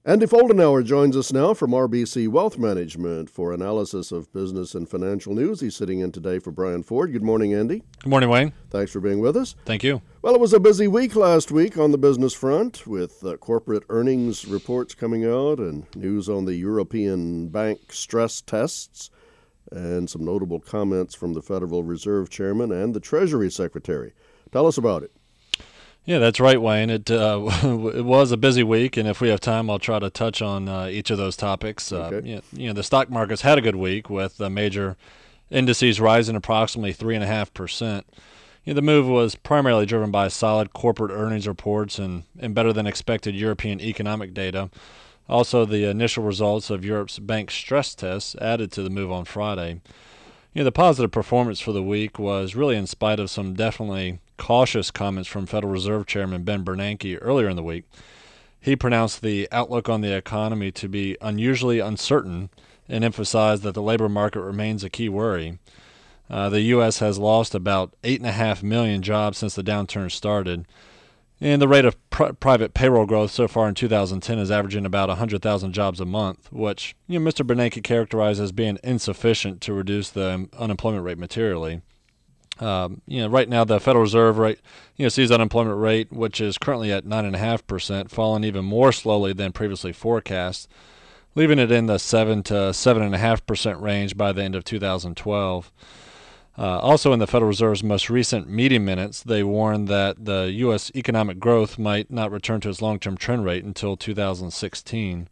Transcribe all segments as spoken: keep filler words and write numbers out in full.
Andy Foldenauer joins us now from R B C Wealth Management for analysis of business and financial news. He's sitting in today for Brian Ford. Good morning, Andy. Good morning, Wayne. Thanks for being with us. Thank you. Well, it was a busy week last week on the business front with uh, corporate earnings reports coming out and news on the European bank stress tests and some notable comments from the Federal Reserve Chairman and the Treasury Secretary. Tell us about it. Yeah, that's right, Wayne. It uh, it was a busy week, and if we have time, I'll try to touch on uh, each of those topics. Okay. Uh, you, know, you know, the stock markets had a good week with uh, major indices rising approximately three point five percent. You know, the move was primarily driven by solid corporate earnings reports and, and better than expected European economic data. Also, the initial results of Europe's bank stress tests added to the move on Friday. You know, the positive performance for the week was really in spite of some definitely cautious comments from Federal Reserve Chairman Ben Bernanke earlier in the week. He pronounced the outlook on the economy to be unusually uncertain and emphasized that the labor market remains a key worry. Uh, the U S has lost about eight point five million jobs since the downturn started, and the rate of pr- private payroll growth so far in two thousand ten is averaging about one hundred thousand jobs a month, which you know, Mister Bernanke characterized as being insufficient to reduce the unemployment rate materially. Um, you know, right now the Federal Reserve rate, you know, sees unemployment rate, which is currently at nine point five percent, falling even more slowly than previously forecast, leaving it in the seven to seven point five percent range by the end of two thousand twelve. Uh, also in the Federal Reserve's most recent meeting minutes, they warned that the U S economic growth might not return to its long-term trend rate until two thousand sixteen.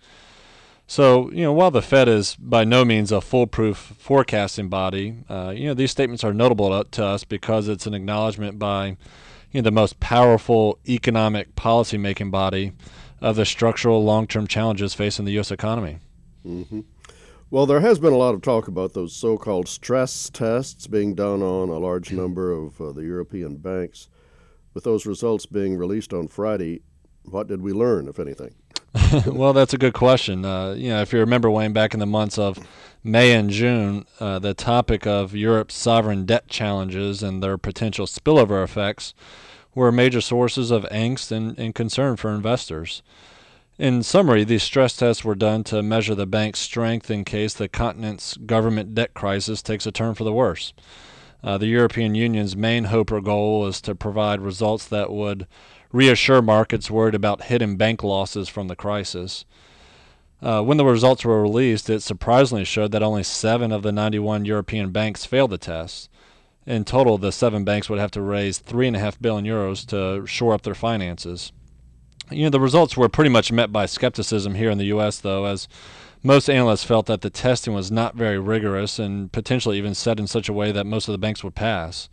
So, you know, while the Fed is by no means a foolproof forecasting body, uh, you know, these statements are notable to us because it's an acknowledgement by, you know, the most powerful economic policy-making body of the structural long-term challenges facing the U S economy. Mm-hmm. Well, there has been a lot of talk about those so-called stress tests being done on a large number of uh, the European banks. With those results being released on Friday, what did we learn, if anything? Well, that's a good question. Uh, you know, if you remember, Wayne, back in the months of May and June, uh, the topic of Europe's sovereign debt challenges and their potential spillover effects were major sources of angst and, and concern for investors. In summary, these stress tests were done to measure the bank's strength in case the continent's government debt crisis takes a turn for the worse. Uh, the European Union's main hope or goal is to provide results that would reassure markets worried about hidden bank losses from the crisis. Uh, when the results were released, it surprisingly showed that only seven of the ninety-one European banks failed the test. In total, the seven banks would have to raise three point five billion euros to shore up their finances. You know, the results were pretty much met by skepticism here in the U S, though, as most analysts felt that the testing was not very rigorous and potentially even set in such a way that most of the banks would pass.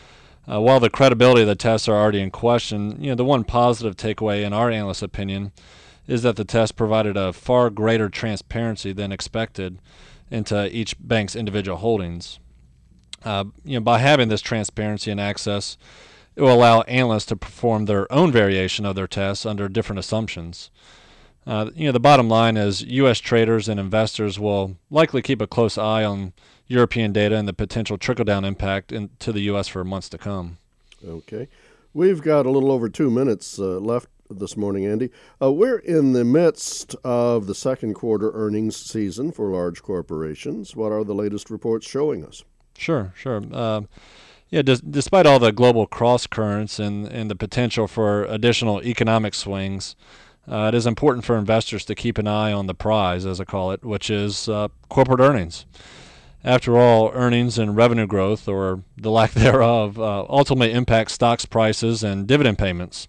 Uh, while the credibility of the tests are already in question, you know, the one positive takeaway in our analysts' opinion is that the test provided a far greater transparency than expected into each bank's individual holdings. Uh, you know, by having this transparency and access, it will allow analysts to perform their own variation of their tests under different assumptions. Uh, you know, the bottom line is U S traders and investors will likely keep a close eye on European data and the potential trickle-down impact in, to the U S for months to come. Okay. We've got a little over two minutes uh, left this morning, Andy. Uh, we're in the midst of the second quarter earnings season for large corporations. What are the latest reports showing us? Sure, sure. Uh, Yeah, des- despite all the global cross currents and, and the potential for additional economic swings, uh, it is important for investors to keep an eye on the prize, as I call it, which is uh, corporate earnings. After all, earnings and revenue growth, or the lack thereof, uh, ultimately impact stocks prices and dividend payments.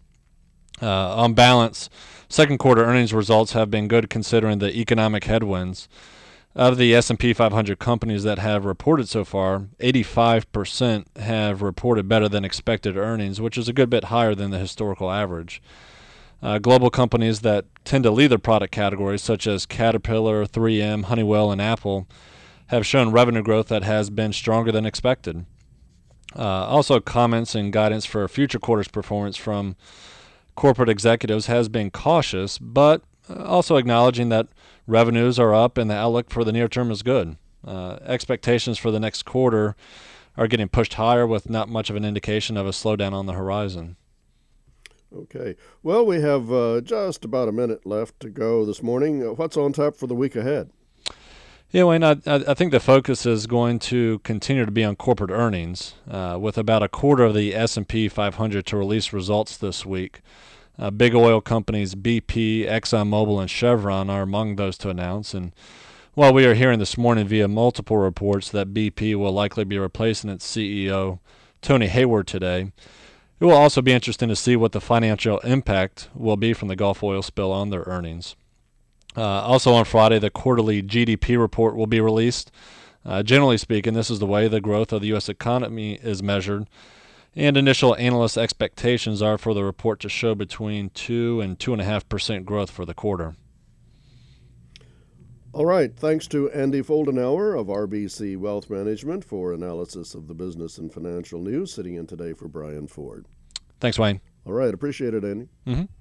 Uh, on balance, second quarter earnings results have been good considering the economic headwinds. Out of the S and P five hundred companies that have reported so far, eighty-five percent have reported better than expected earnings, which is a good bit higher than the historical average. Uh, global companies that tend to lead their product categories, such as Caterpillar, three M, Honeywell, and Apple, have shown revenue growth that has been stronger than expected. Uh, also, comments and guidance for future quarters' performance from corporate executives has been cautious, but also acknowledging that revenues are up and the outlook for the near term is good. Uh, expectations for the next quarter are getting pushed higher with not much of an indication of a slowdown on the horizon. Okay. Well, we have uh, just about a minute left to go this morning. Uh, what's on tap for the week ahead? Yeah, Wayne, I, I think the focus is going to continue to be on corporate earnings, uh, with about a quarter of the S and P five hundred to release results this week. Uh, big oil companies B P, ExxonMobil, and Chevron are among those to announce. And while we are hearing this morning via multiple reports that B P will likely be replacing its C E O, Tony Hayward, today, it will also be interesting to see what the financial impact will be from the Gulf oil spill on their earnings. Uh, also on Friday, the quarterly G D P report will be released. Uh, generally speaking, this is the way the growth of the U S economy is measured, and initial analyst expectations are for the report to show between two and two point five percent growth for the quarter. All right. Thanks to Andy Foldenauer of R B C Wealth Management for analysis of the business and financial news, sitting in today for Brian Ford. Thanks, Wayne. All right. Appreciate it, Andy. Mm-hmm.